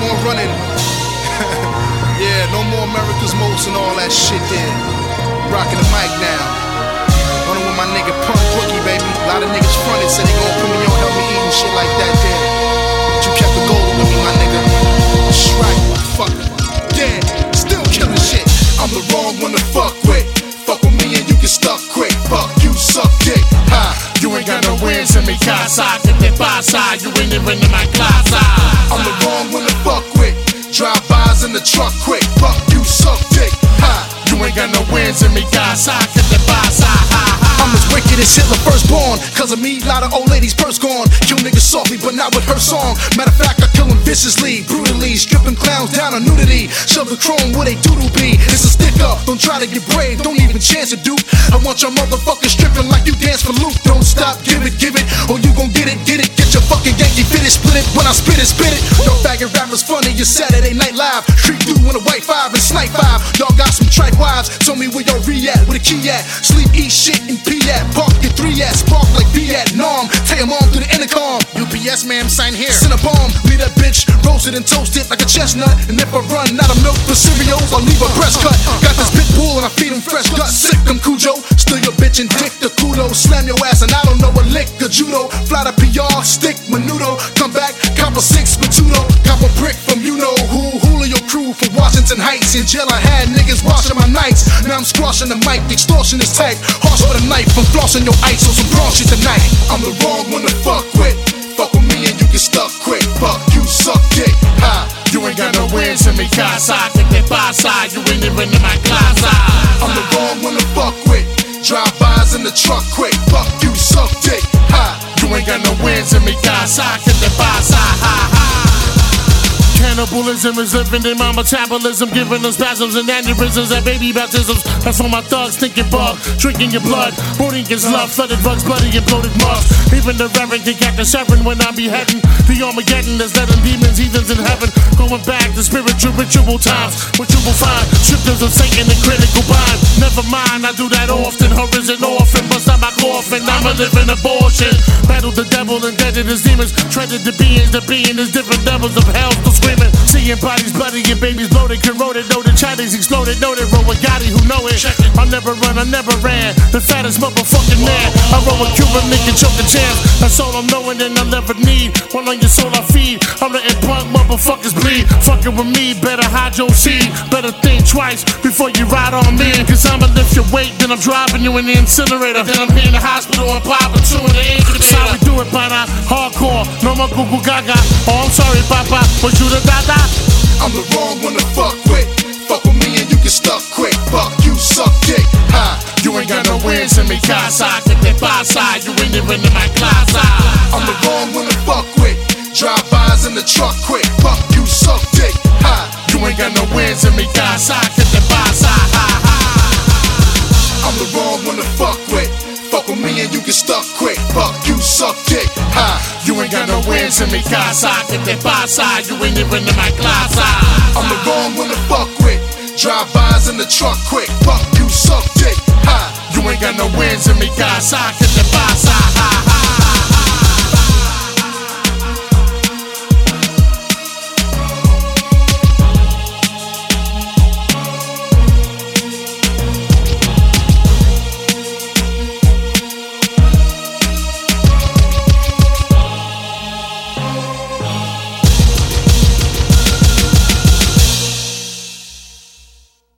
more running. Yeah, no more America's Most and all that shit there. Rocking the mic now. Running with my nigga Punk Boogie, baby. A lot of niggas fronted, said they gon' put me on, help me eat and shit like that there. But you kept the gold with me, my nigga. That's right, motherfucker. Yeah, still killing shit. I'm the wrong one to fuck with. Fuck with me and you get stuck quick. Fuck you, suck dick. Ha. You ain't got no wins in mi casa, que te pasa? You ain't even in my class. I'm the wrong one to fuck with. Drive-bys in the truck quick. Fuck you, suck dick. Ha. You ain't got no wins in mi casa, que te pasa? I'm as wicked as Hitler firstborn. Cause of me, lot of old ladies purse gone. Kill niggas softly, but not with her song. Matter of fact, I kill them viciously, brutally. Stripping clowns down on nudity. Shove the chrome where they doodle be. It's a stick up, don't try to get brave. Don't even chance to dupe. I want your motherfuckers stripping like you dance for loot. Don't stop, give it, or you gon' get it. Get your fucking Yankee fitted, split it. When I spit it. Yo, faggot rappers funny, your Saturday Night Live. Creep through in a white 5 and snipe 5. Y'all got some tripe wives, tell me where your re at, where the key at. Sleep, eat shit, and pee at. Park your 3S, park like Vietnam. Take 'em on through the intercom. UPS ma'am, sign here. Send a bomb, leave that bitch roasted and toasted like a chestnut. And if I run out of milk for cereals, I'll leave a breast cut. Got this pit bull and I feed him fresh guts. Sick 'em Cujo, still your bitch and dick the kudo. Slam your ass and I don't know a lick the judo. Fly to PR, stick menudo. Come back, cop a 6 with Tudo. Cop a brick from you know who. Julio crew from Washington Heights. In jail I had niggas washing my nights. Now I'm squashing the mic, extortion is tight. Harsh with a knife, I'm flossing your ice on some raw shit tonight. I'm the wrong one to fuck with. Fuck with me and you get stuck quick. Fuck you, suck dick. Ha. You ain't got no wins in mi casa, que te pasa? You ain't even in my class. I'm the wrong one to fuck with. Drive-bys in the truck quick. Fuck you, suck dick. Ha. You ain't got no wins in mi casa, que te pasa? Cannibalism is living in my metabolism, giving them spasms and aneurysms at baby baptisms. That's for my thugs, thinking bug, drinking your blood. Booting is love, flooded bugs, bloody and bloated mugs. Even the reverend can catch the seven when I be heading. The Armageddon is letting demons, heathens in heaven. Going back to spiritual ritual times, what you will find, shifters of Satan and critical bind. Never mind, I do that often. Her is an orphan, bust out my coffin. I'm a living abortion. Battle the devil and deaded his demons. Treaded the being is different devils of hell still screaming. Seeing bodies bloody and babies bloated, corroded, noted, Chinese exploded, noted, roll with Gotti who know it. I never run, I never ran. The fattest motherfucking man. I roll with Cuban, making choking champs. That's all I'm knowing and I'll never need. One on your soul I feed. I'm letting punk motherfuckers bleed. Fucking with me, better hide your seed. Better think twice before you ride on me. Cause I'ma lift your weight, then I'm driving you in the incinerator. Then I'm here in the hospital and popping 2 in the incubator. That's how we do it, pana. Hardcore, no more Google Gaga. Oh, I'm sorry, Papa, but you the dada. I'm the wrong one to fuck with. Fuck with me and you get stuck quick. Fuck you, suck dick. Ha. You ain't got no wins in mi casa, que te pasa? You ain't even in my class. I'm the wrong one to fuck with. Drive-bys in the truck quick. Fuck you, suck dick. Ha. You ain't got no wins in mi casa, que te pasa? I'm the wrong one to fuck with. Fuck with me and you get stuck quick. Fuck you, suck dick. Ha. You ain't got no wins in mi casa, que te pasa? You ain't even in my class. I'm the wrong one to fuck with. Drive-bys in the truck quick. Fuck you, suck dick. Ha. You ain't got no wins in mi casa, que te pasa?